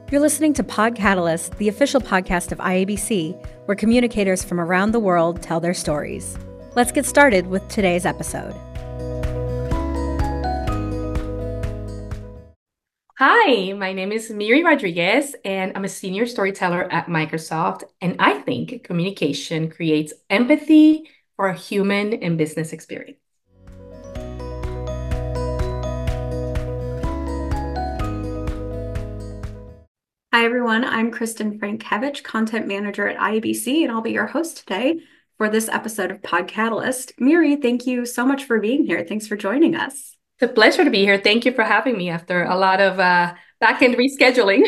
You're listening to Pod Catalyst, the official podcast of IABC, where communicators from around the world tell their stories. Let's get started with today's episode. Hi, my name is Miri Rodriguez, and I'm a senior storyteller at Microsoft. And I think communication creates empathy for a human and business experience. Hi, everyone. I'm Kristen Frankevich, content manager at IABC, and I'll be your host today for this episode of Pod Catalyst. Miri, thank you so much for being here. Thanks for joining us. It's a pleasure to be here. Thank you for having me after a lot of back-end rescheduling.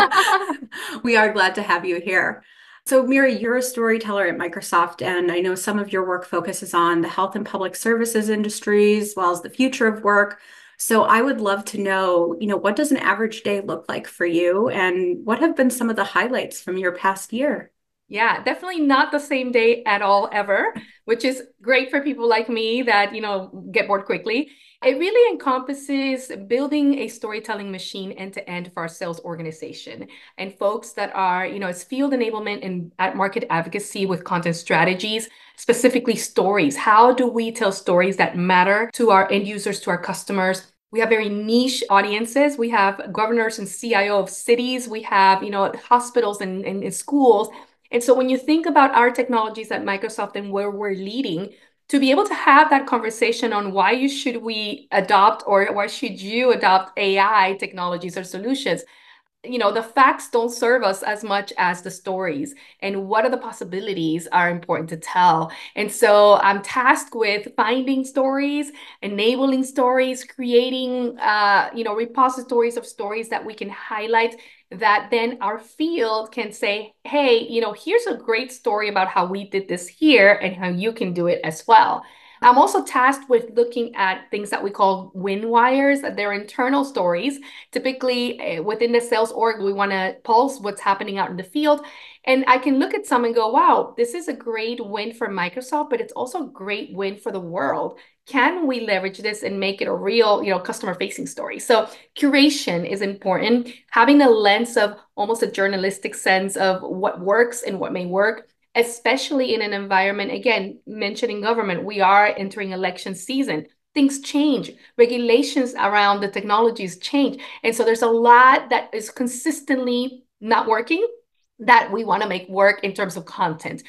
We are glad to have you here. So, Miri, you're a storyteller at Microsoft, and I know some of your work focuses on the health and public services industries, as well as the future of work. So I would love to know, what does an average day look like for you, and what have been some of the highlights from your past year? Yeah, definitely not the same day at all, ever, which is great for people like me that, get bored quickly. It really encompasses building a storytelling machine end to end for our sales organization and folks that are, it's field enablement and at market advocacy with content strategies, specifically stories. How do we tell stories that matter to our end users, to our customers? We have very niche audiences. We have governors and CIO of cities. We have, hospitals and schools. And so when you think about our technologies at Microsoft and where we're leading, to be able to have that conversation on why should we adopt or why should you adopt AI technologies or solutions, the facts don't serve us as much as the stories and what are the possibilities are important to tell. And so I'm tasked with finding stories, enabling stories, creating, repositories of stories that we can highlight that then our field can say, hey, here's a great story about how we did this here and how you can do it as well. I'm also tasked with looking at things that we call win wires. They're internal stories. Typically, within the sales org, we want to pulse what's happening out in the field. And I can look at some and go, wow, this is a great win for Microsoft, but it's also a great win for the world. Can we leverage this and make it a real, customer-facing story? So curation is important. Having a lens of almost a journalistic sense of what works and what may work, especially in an environment, again, mentioning government, we are entering election season. Things change, regulations around the technologies change. And so there's a lot that is consistently not working that we want to make work in terms of content.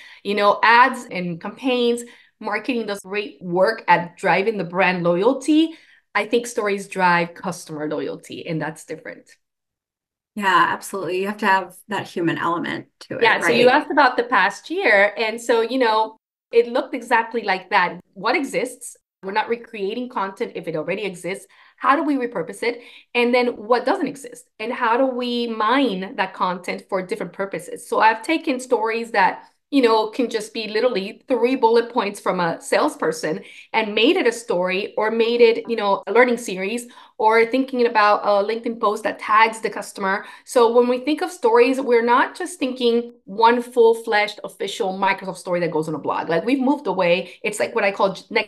Ads and campaigns, marketing does great work at driving the brand loyalty. I think stories drive customer loyalty, and that's different. Yeah, absolutely. You have to have that human element to it, Yeah, so you right? asked about the past year. And so, it looked exactly like that. What exists? We're not recreating content if it already exists. How do we repurpose it? And then what doesn't exist? And how do we mine that content for different purposes? So I've taken stories that can just be literally 3 bullet points from a salesperson and made it a story or made it, a learning series or thinking about a LinkedIn post that tags the customer. So when we think of stories, we're not just thinking one full-fledged official Microsoft story that goes on a blog. Like we've moved away. It's like what I call next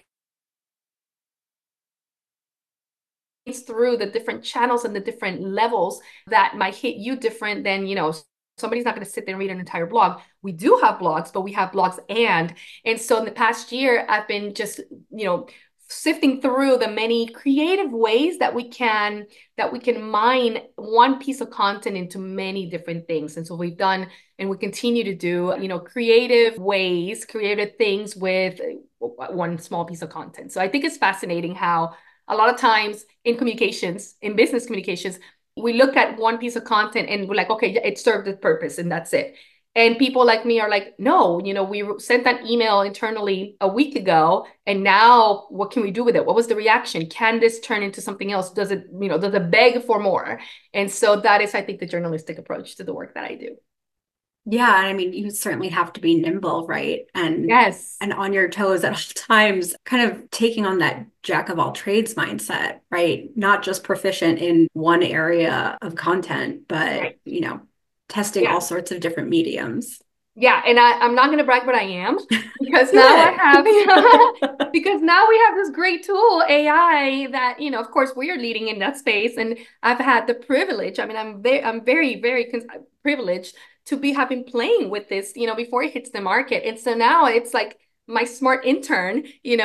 through the different channels and the different levels that might hit you different than, somebody's not going to sit there and read an entire blog. We do have blogs, but we have blogs and so in the past year, I've been just, sifting through the many creative ways that we can mine one piece of content into many different things. And so we've done and we continue to do, creative ways, creative things with one small piece of content. So I think it's fascinating how a lot of times in communications, in business communications, we look at one piece of content and we're like, okay, it served its purpose and that's it. And people like me are like, no, we sent that email internally a week ago, and now what can we do with it? What was the reaction? Can this turn into something else? Does it beg for more? And so that is, I think, the journalistic approach to the work that I do. Yeah, I mean, you certainly have to be nimble, right? And Yes. and on your toes at all times, kind of taking on that jack of all trades mindset, right? Not just proficient in one area of content, but, Right. testing all Yeah. sorts of different mediums. Yeah, and I'm not going to brag, but I am because now I have Good. because now we have this great tool AI that, of course we are leading in that space, and I've had the privilege. I mean, I'm very privileged to be having playing with this, before it hits the market. And so now it's like my smart intern,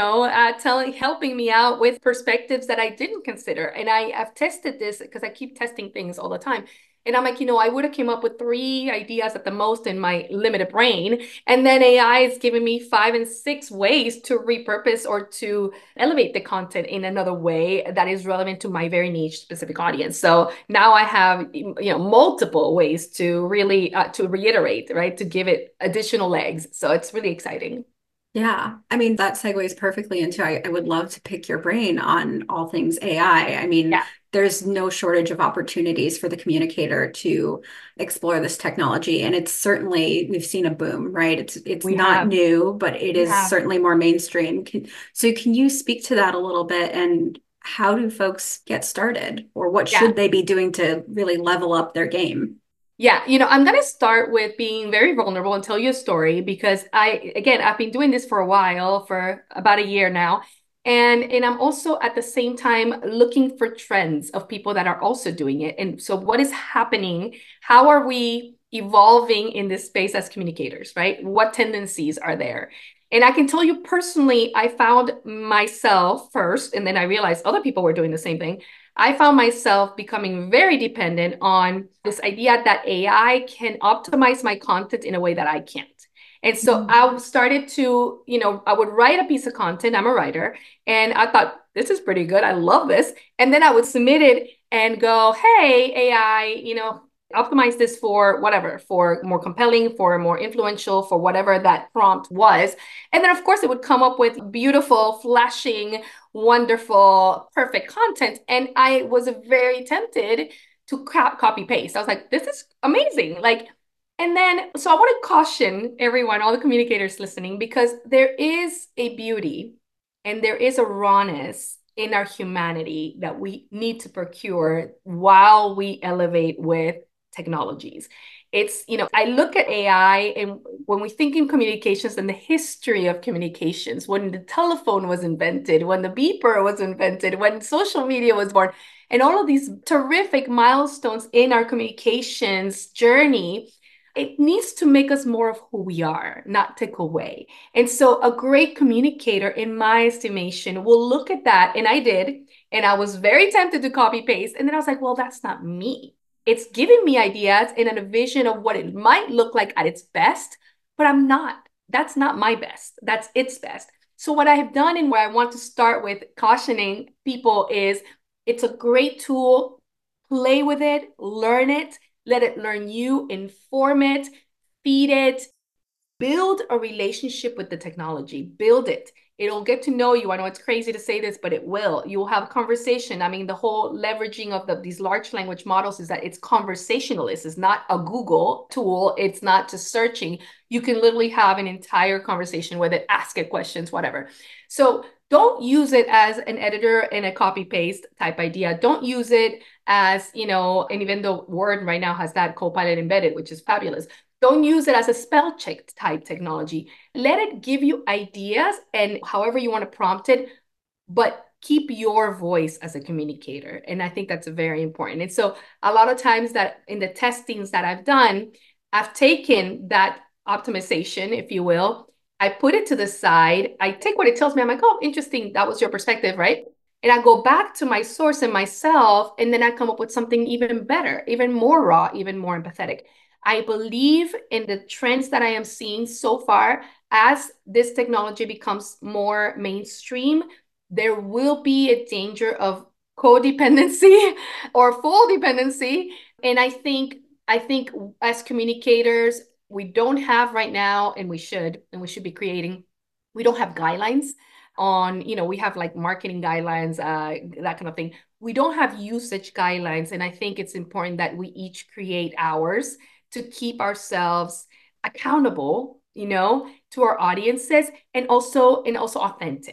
helping me out with perspectives that I didn't consider. And I've tested this because I keep testing things all the time. And I'm like, I would have came up with 3 ideas at the most in my limited brain. And then AI is giving me 5 and 6 ways to repurpose or to elevate the content in another way that is relevant to my very niche specific audience. So now I have, multiple ways to really, to reiterate, right? To give it additional legs. So it's really exciting. Yeah, I mean, that segues perfectly into I would love to pick your brain on all things AI. I mean, Yeah. there's no shortage of opportunities for the communicator to explore this technology. And it's certainly, we've seen a boom, right? It's We not have, new, but it we is have. certainly more mainstream. So can you speak to that a little bit and how do folks get started or what Yeah. should they be doing to really level up their game? Yeah, I'm going to start with being very vulnerable and tell you a story because I've been doing this for a while, for about a year now. And I'm also at the same time looking for trends of people that are also doing it. And so what is happening? How are we evolving in this space as communicators, right? What tendencies are there? And I can tell you personally, I found myself first, and then I realized other people were doing the same thing. I found myself becoming very dependent on this idea that AI can optimize my content in a way that I can't. And so Mm. I started to, I would write a piece of content. I'm a writer. And I thought, this is pretty good. I love this. And then I would submit it and go, hey, AI, optimize this for whatever, for more compelling, for more influential, for whatever that prompt was. And then, of course, it would come up with beautiful, flashing, wonderful, perfect content. And I was very tempted to copy paste. I was like, this is amazing. Like, and then, so I want to caution everyone, all the communicators listening, because there is a beauty and there is a rawness in our humanity that we need to procure while we elevate with technologies. It's, I look at AI and when we think in communications and the history of communications, when the telephone was invented, when the beeper was invented, when social media was born, and all of these terrific milestones in our communications journey, it needs to make us more of who we are, not take away. And so a great communicator, in my estimation, will look at that. And I did. And I was very tempted to copy paste. And then I was like, well, that's not me. It's giving me ideas and a vision of what it might look like at its best, but I'm not. That's not my best. That's its best. So what I have done and where I want to start with cautioning people is it's a great tool. Play with it, learn it, let it learn you, inform it, feed it, build a relationship with the technology, build it. It'll get to know you. I know it's crazy to say this, but it will. You will have a conversation. I mean, the whole leveraging of these large language models is that it's conversationalist. It's not a Google tool. It's not just searching. You can literally have an entire conversation with it, ask it questions, whatever. So don't use it as an editor and a copy paste type idea. Don't use it as, and even though Word right now has that Copilot embedded, which is fabulous, don't use it as a spell check type technology. Let it give you ideas and however you want to prompt it, but keep your voice as a communicator. And I think that's very important. And so a lot of times that in the testings that I've done, I've taken that optimization, if you will, I put it to the side. I take what it tells me. I'm like, oh, interesting. That was your perspective, right? And I go back to my source and myself, and then I come up with something even better, even more raw, even more empathetic. I believe in the trends that I am seeing so far as this technology becomes more mainstream. There will be a danger of codependency or full dependency. And I think as communicators, we don't have right now, and we should be creating, we don't have guidelines on, we have like marketing guidelines, that kind of thing. We don't have usage guidelines. And I think it's important that we each create ours to keep ourselves accountable, to our audiences and also authentic.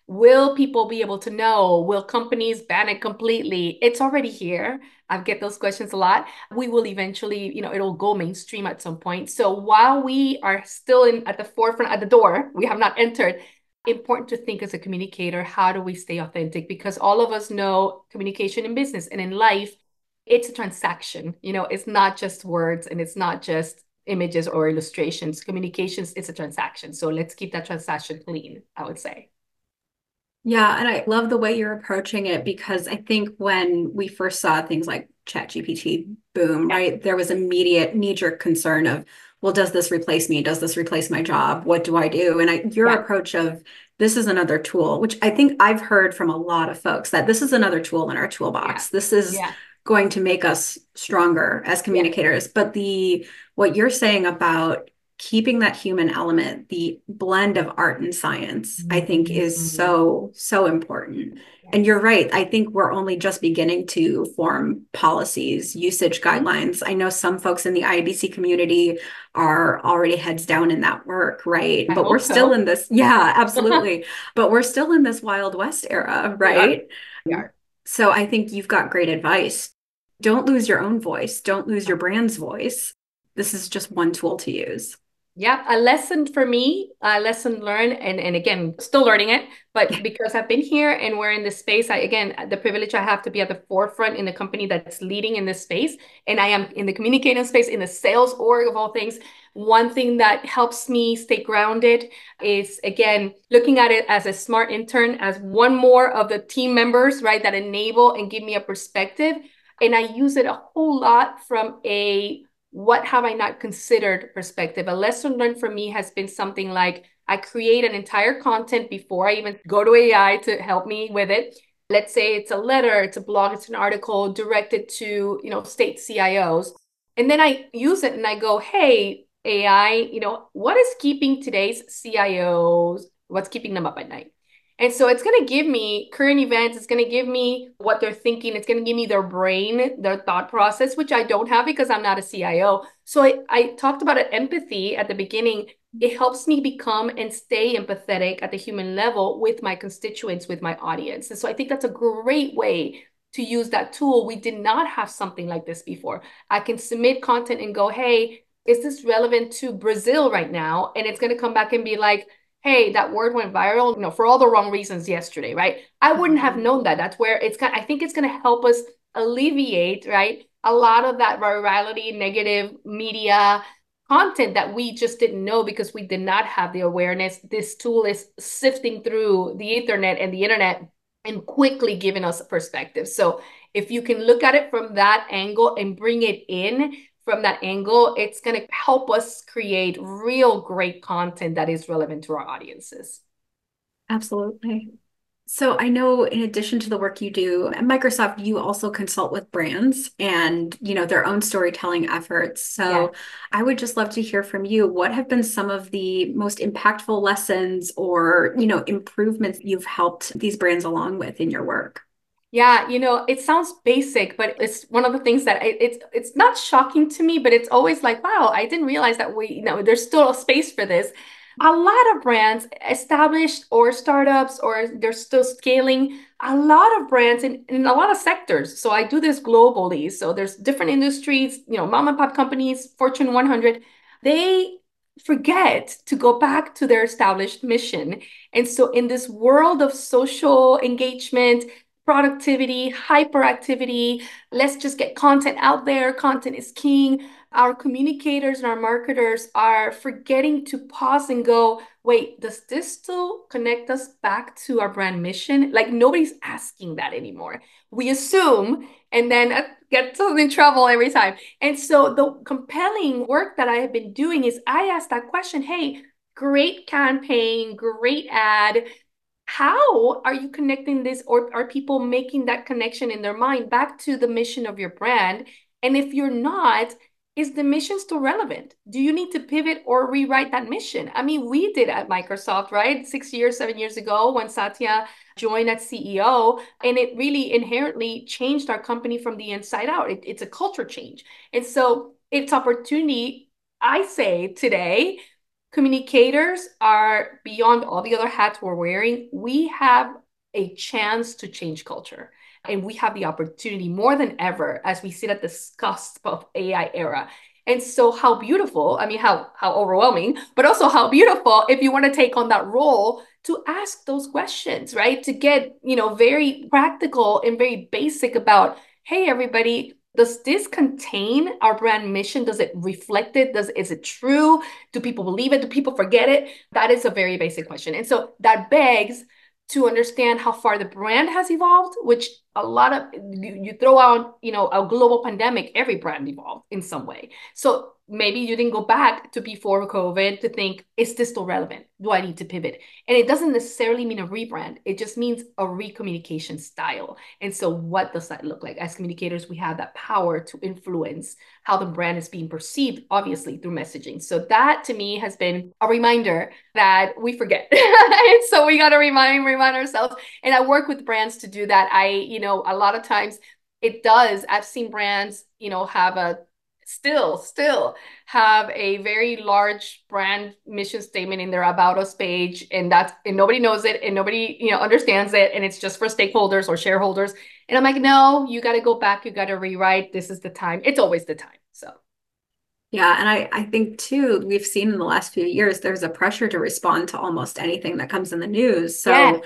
Will people be able to know? Will companies ban it completely? It's already here. I get those questions a lot. We will eventually, it'll go mainstream at some point. So while we are still at the forefront, at the door, we have not entered. Important to think as a communicator, how do we stay authentic? Because all of us know communication in business and in life, it's a transaction. It's not just words and it's not just images or illustrations. Communications, it's a transaction. So let's keep that transaction clean, I would say. Yeah, and I love the way you're approaching it because I think when we first saw things like ChatGPT boom, right, there was immediate knee-jerk concern of, well, does this replace me? Does this replace my job? What do I do? And your approach of this is another tool, which I think I've heard from a lot of folks that this is another tool in our toolbox. This is going to make us stronger as communicators. But what you're saying about keeping that human element, the blend of art and science, I think is so, so important. And you're right. I think we're only just beginning to form policies, usage guidelines. I know some folks in the IABC community are already heads down in that work, right? But we're still in this, absolutely. But we're still in this Wild West era, right? We are. So I think you've got great advice. Don't lose your own voice. Don't lose your brand's voice. This is just one tool to use. Yeah, a lesson for me, a lesson learned, and again, still learning it, but because I've been here and we're in this space, the privilege I have to be at the forefront in the company that's leading in this space, and I am in the communicating space, in the sales org of all things. One thing that helps me stay grounded is, again, looking at it as a smart intern, as one more of the team members, right, that enable and give me a perspective. And I use it a whole lot from what have I not considered perspective. A lesson learned for me has been something like I create an entire content before I even go to AI to help me with it. Let's say it's a letter, it's a blog, it's an article directed to, state CIOs. And then I use it and I go, hey, AI, what is keeping today's CIOs? What's keeping them up at night? And so it's going to give me current events. It's going to give me what they're thinking. It's going to give me their brain, their thought process, which I don't have because I'm not a CIO. So I talked about empathy at the beginning. It helps me become and stay empathetic at the human level with my constituents, with my audience. And so I think that's a great way to use that tool. We did not have something like this before. I can submit content and go, hey, is this relevant to Brazil right now? And it's going to come back and be like, hey, that word went viral, for all the wrong reasons yesterday, right? I wouldn't have known that. That's where I think it's going to help us alleviate, right, a lot of that virality, negative media content that we just didn't know because we did not have the awareness. This tool is sifting through the Ethernet and the internet and quickly giving us a perspective. So if you can look at it from that angle and bring it in from that angle, it's going to help us create real great content that is relevant to our audiences. Absolutely. So I know in addition to the work you do at Microsoft, you also consult with brands and, their own storytelling efforts. So I would just love to hear from you. What have been some of the most impactful lessons or, improvements you've helped these brands along with in your work? Yeah, it sounds basic, but it's one of the things that it's not shocking to me, but it's always like, wow, I didn't realize that there's still a space for this. A lot of brands, established or startups, or they're still scaling, a lot of brands in a lot of sectors. So I do this globally. So there's different industries, mom and pop companies, Fortune 100, they forget to go back to their established mission. And so in this world of social engagement, productivity, hyperactivity, let's just get content out there. Content is king. Our communicators and our marketers are forgetting to pause and go, wait, does this still connect us back to our brand mission? Like nobody's asking that anymore. We assume and then get in trouble every time. And so the compelling work that I have been doing is I ask that question, hey, great campaign, great ad. How are you connecting this, or are people making that connection in their mind back to the mission of your brand? And if you're not, is the mission still relevant? Do you need to pivot or rewrite that mission? I mean, we did at Microsoft, right? 7 years ago when Satya joined as CEO, and it really inherently changed our company from the inside out. It's a culture change. And so it's opportunity, I say today, communicators are beyond all the other hats we're wearing. We have a chance to change culture. And we have the opportunity more than ever as we sit at the cusp of AI era. And so how beautiful, I mean, how overwhelming, but also how beautiful if you want to take on that role to ask those questions, right? To get, very practical and very basic about, hey, everybody, does this contain our brand mission? Does it reflect it? Is it true? Do people believe it? Do people forget it? That is a very basic question. And so that begs to understand how far the brand has evolved, which a lot of you throw out, a global pandemic, every brand evolved in some way. So maybe you didn't go back to before COVID to think, is this still relevant? Do I need to pivot? And it doesn't necessarily mean a rebrand. It just means a recommunication style. And so what does that look like? As communicators, we have that power to influence how the brand is being perceived, obviously through messaging. So that to me has been a reminder that we forget. And so we got to remind ourselves. And I work with brands to do that. A lot of times it does. I've seen brands, have a still have a very large brand mission statement in their About Us page, and nobody knows it and nobody understands it, and it's just for stakeholders or shareholders. And I'm like, no, you got to go back, you got to rewrite. This is the time. It's always the time. So yeah, and I think too, we've seen in the last few years there's a pressure to respond to almost anything that comes in the news. So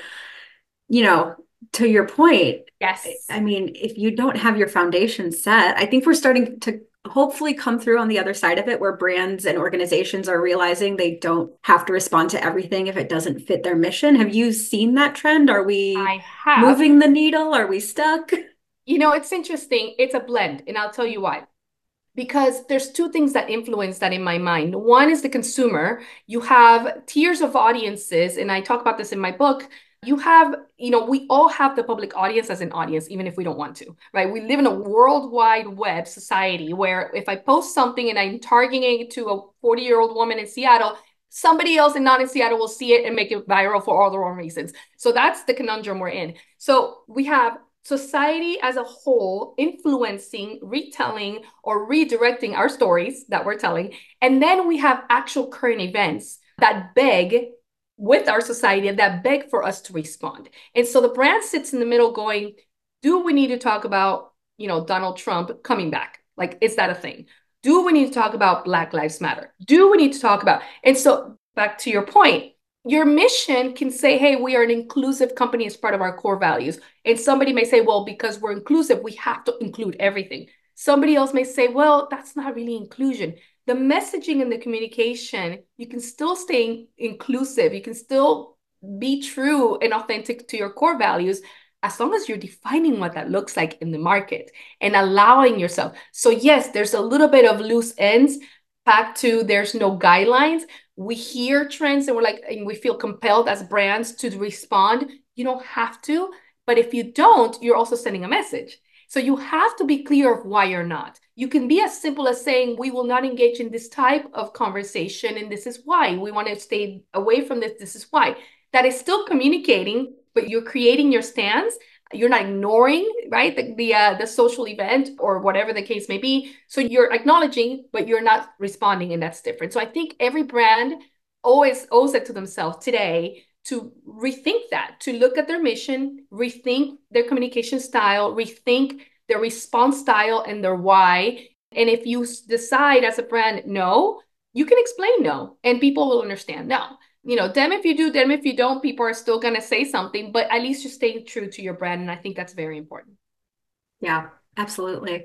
to your point, yes, I mean, if you don't have your foundation set, I think we're starting to hopefully come through on the other side of it, where brands and organizations are realizing they don't have to respond to everything if it doesn't fit their mission. Have you seen that trend? Are we I have. moving the needle? Are we stuck? It's interesting. It's a blend, and I'll tell you why. Because there's two things that influence that in my mind. One is the consumer. You have tiers of audiences, and I talk about this in my book. You have, we all have the public audience as an audience, even if we don't want to, right? We live in a worldwide web society where if I post something and I'm targeting it to a 40-year-old woman in Seattle, somebody else and not in Seattle will see it and make it viral for all the wrong reasons. So that's the conundrum we're in. So we have society as a whole influencing, retelling, or redirecting our stories that we're telling. And then we have actual current events that beg with our society and that beg for us to respond. And so the brand sits in the middle going, do we need to talk about, Donald Trump coming back? Like, is that a thing? Do we need to talk about Black Lives Matter? Do we need to talk about? And so back to your point, your mission can say, hey, we are an inclusive company as part of our core values. And somebody may say, well, because we're inclusive, we have to include everything. Somebody else may say, well, that's not really inclusion. The messaging and the communication, you can still stay inclusive. You can still be true and authentic to your core values as long as you're defining what that looks like in the market and allowing yourself. So yes, there's a little bit of loose ends. Back to there's no guidelines. We hear trends and we feel compelled as brands to respond. You don't have to, but if you don't, you're also sending a message. So you have to be clear of why you're not. You can be as simple as saying, we will not engage in this type of conversation, and this is why. We want to stay away from this. This is why. That is still communicating, but you're creating your stance. You're not ignoring, right, the social event or whatever the case may be. So you're acknowledging, but you're not responding, and that's different. So I think every brand always owes it to themselves today to rethink that, to look at their mission, rethink their communication style, rethink their response style and their why. And if you decide as a brand, no, you can explain no, and people will understand no. Damn if you do, damn if you don't, people are still going to say something, but at least you're staying true to your brand. And I think that's very important. Yeah, absolutely.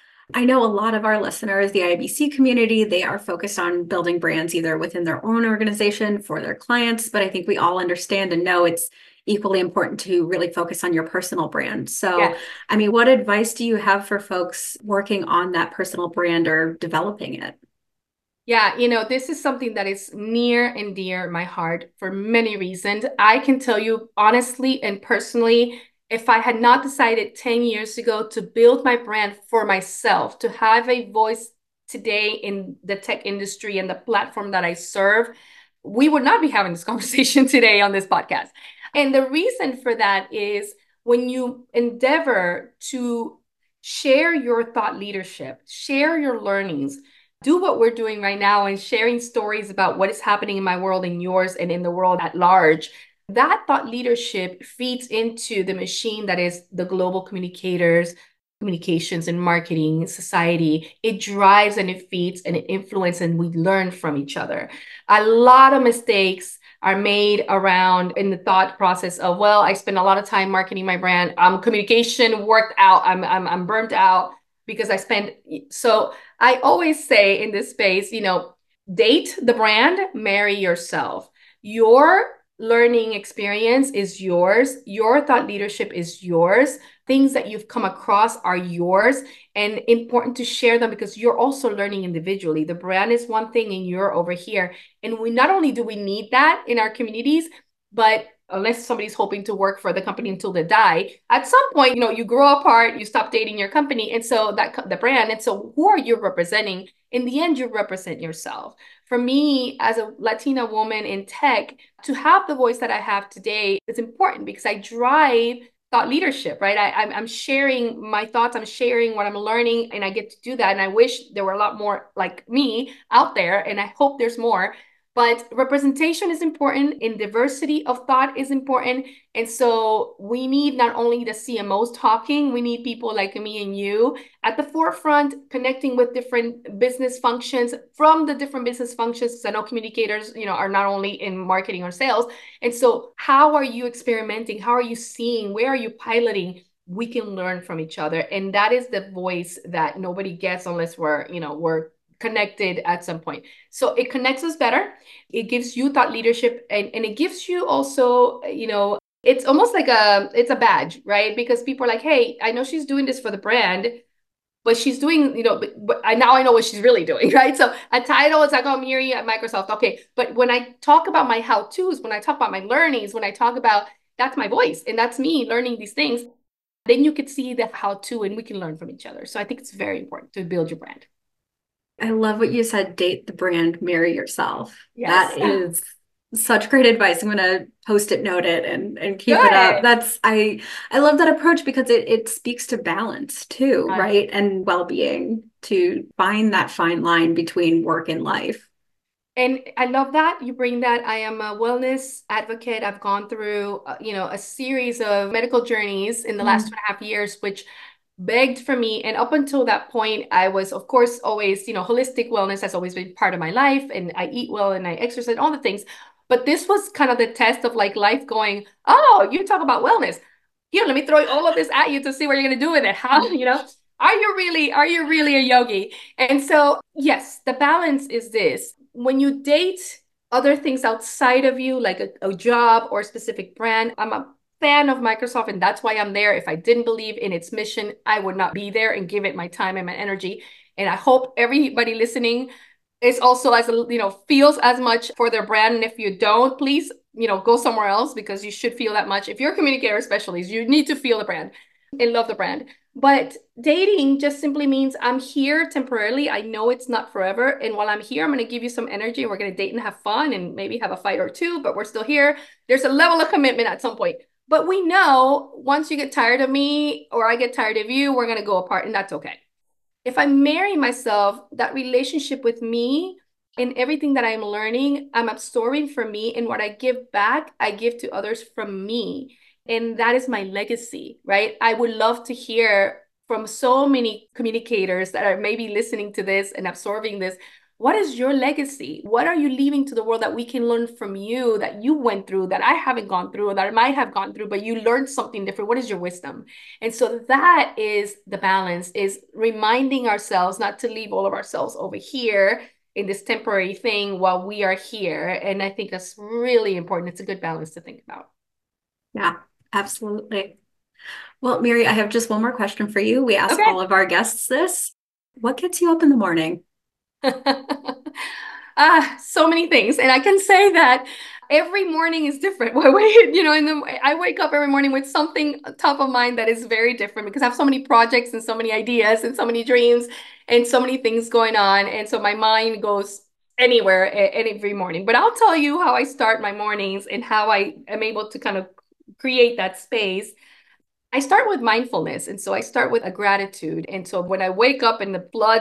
I know a lot of our listeners, the IABC community, they are focused on building brands either within their own organization for their clients, but I think we all understand and know it's equally important to really focus on your personal brand. So, Yes. I mean, what advice do you have for folks working on that personal brand or developing it? Yeah, this is something that is near and dear my heart for many reasons. I can tell you honestly and personally, if I had not decided 10 years ago to build my brand for myself, to have a voice today in the tech industry and the platform that I serve, we would not be having this conversation today on this podcast. And the reason for that is when you endeavor to share your thought leadership, share your learnings, do what we're doing right now and sharing stories about what is happening in my world and yours and in the world at large, that thought leadership feeds into the machine that is the global communicators, communications and marketing society. It drives and it feeds and it influences, and we learn from each other. A lot of mistakes are made around in the thought process of, well, I spend a lot of time marketing my brand. I'm communication worked out. I'm burnt out because I spend. So I always say in this space, date the brand, marry yourself. Your learning experience is yours. Your thought leadership is yours. Things that you've come across are yours, and important to share them because you're also learning individually. The brand is one thing and you're over here. And we not only do we need that in our communities, but unless somebody's hoping to work for the company until they die, at some point, you grow apart, you stop dating your company. And so that the brand, and so who are you representing? In the end, you represent yourself. For me, as a Latina woman in tech, to have the voice that I have today is important because I drive thought leadership, right? I'm sharing my thoughts, I'm sharing what I'm learning, and I get to do that. And I wish there were a lot more like me out there, and I hope there's more. But representation is important, and diversity of thought is important. And so we need not only the CMOs talking, we need people like me and you at the forefront, connecting with different business functions from the different business functions. Because I know communicators, are not only in marketing or sales. And so how are you experimenting? How are you seeing? Where are you piloting? We can learn from each other. And that is the voice that nobody gets unless we're connected at some point. So it connects us better. It gives you thought leadership, and it gives you also, it's almost like it's a badge, right? Because people are like, hey, I know she's doing this for the brand, but she's doing, but now I know what she's really doing, right? So a title is like, oh, Miri at Microsoft. Okay. But when I talk about my how-tos, when I talk about my learnings, when I talk about, that's my voice and that's me learning these things, then you could see the how-to and we can learn from each other. So I think it's very important to build your brand. I love what you said, date the brand, marry yourself. Yes. That is such great advice. I'm gonna post-it note it and keep it up. Good. I love that approach because it speaks to balance too, right? And well-being, to find that fine line between work and life. And I love that you bring that. I am a wellness advocate. I've gone through, a series of medical journeys in the last 2.5 years, which begged for me. And up until that point, I was, of course, always, holistic wellness has always been part of my life. And I eat well and I exercise, all the things. But this was kind of the test of like life going, oh, you talk about wellness. Here, let me throw all of this at you to see what you're going to do with it. How, are you really a yogi? And so, yes, the balance is this. When you date other things outside of you, like a job or a specific brand, I'm a fan of Microsoft, and that's why I'm there. If I didn't believe in its mission, I would not be there and give it my time and my energy. And I hope everybody listening is also feels as much for their brand. And if you don't, please, go somewhere else because you should feel that much. If you're a communicator, especially, you need to feel the brand and love the brand. But dating just simply means I'm here temporarily. I know it's not forever. And while I'm here, I'm going to give you some energy. We're going to date and have fun and maybe have a fight or two, but we're still here. There's a level of commitment at some point. But we know once you get tired of me or I get tired of you, we're going to go apart, and that's okay. If I marry myself, that relationship with me and everything that I'm learning, I'm absorbing from me. And what I give back, I give to others from me. And that is my legacy, right? I would love to hear from so many communicators that are maybe listening to this and absorbing this. What is your legacy? What are you leaving to the world that we can learn from you, that you went through, that I haven't gone through, or that I might have gone through, but you learned something different? What is your wisdom? And so that is the balance, is reminding ourselves not to leave all of ourselves over here in this temporary thing while we are here. And I think that's really important. It's a good balance to think about. Yeah, absolutely. Well, Miri, I have just one more question for you. We ask Okay. all of our guests this. What gets you up in the morning? So many things. And I can say that every morning is different. I wake up every morning with something top of mind that is very different because I have so many projects and so many ideas and so many dreams and so many things going on. And so my mind goes anywhere every morning. But I'll tell you how I start my mornings and how I am able to kind of create that space. I start with mindfulness. And so I start with a gratitude. And so when I wake up and the blood's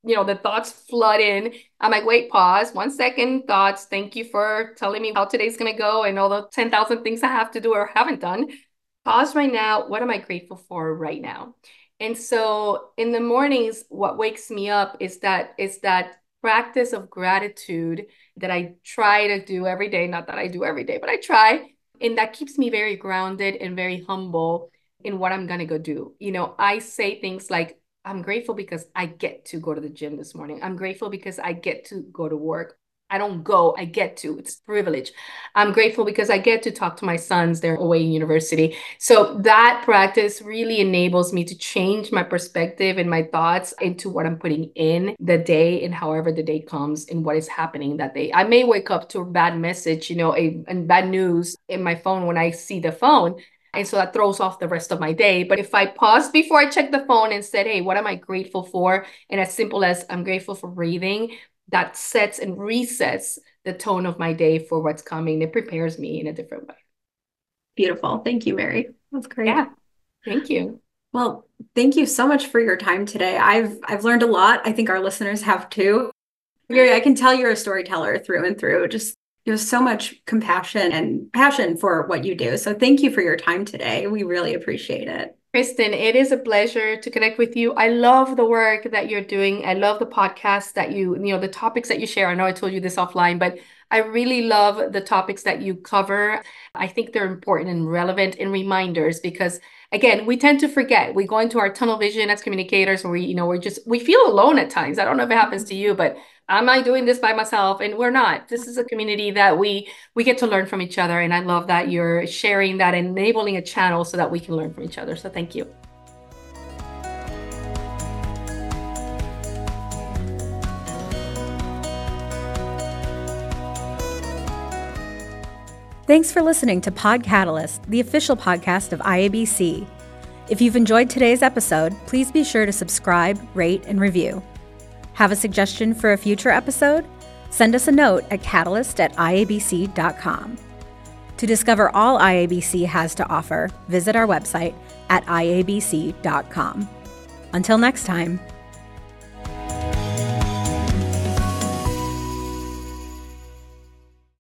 the thoughts flood in. I'm like, wait, pause, 1 second, thoughts. Thank you for telling me how today's going to go and all the 10,000 things I have to do or haven't done. Pause right now. What am I grateful for right now? And so in the mornings, what wakes me up is that practice of gratitude that I try to do every day. Not that I do every day, but I try. And that keeps me very grounded and very humble in what I'm going to go do. I say things like, I'm grateful because I get to go to the gym this morning. I'm grateful because I get to go to work. I don't go, I get to. It's a privilege. I'm grateful because I get to talk to my sons. They're away in university. So that practice really enables me to change my perspective and my thoughts into what I'm putting in the day and however the day comes and what is happening that day. I may wake up to a bad message, and bad news in my phone when I see the phone. And so that throws off the rest of my day. But if I paused before I checked the phone and said, hey, what am I grateful for? And as simple as I'm grateful for breathing, that sets and resets the tone of my day for what's coming. It prepares me in a different way. Beautiful. Thank you, Mary. That's great. Yeah, thank you. Well, thank you so much for your time today. I've learned a lot. I think our listeners have too. Mary, I can tell you're a storyteller through and through. Just you have so much compassion and passion for what you do. So thank you for your time today. We really appreciate it. Kristen, it is a pleasure to connect with you. I love the work that you're doing. I love the podcast that the topics that you share. I know I told you this offline, but I really love the topics that you cover. I think they're important and relevant and reminders because, again, we tend to forget. We go into our tunnel vision as communicators and we feel alone at times. I don't know if it happens to you, but am I doing this by myself? And we're not. This is a community that we get to learn from each other. And I love that you're sharing that, enabling a channel so that we can learn from each other. So thank you. Thanks for listening to Pod Catalyst, the official podcast of IABC. If you've enjoyed today's episode, please be sure to subscribe, rate, and review. Have a suggestion for a future episode? Send us a note at catalyst@iabc.com. To discover all IABC has to offer, visit our website at iabc.com. Until next time.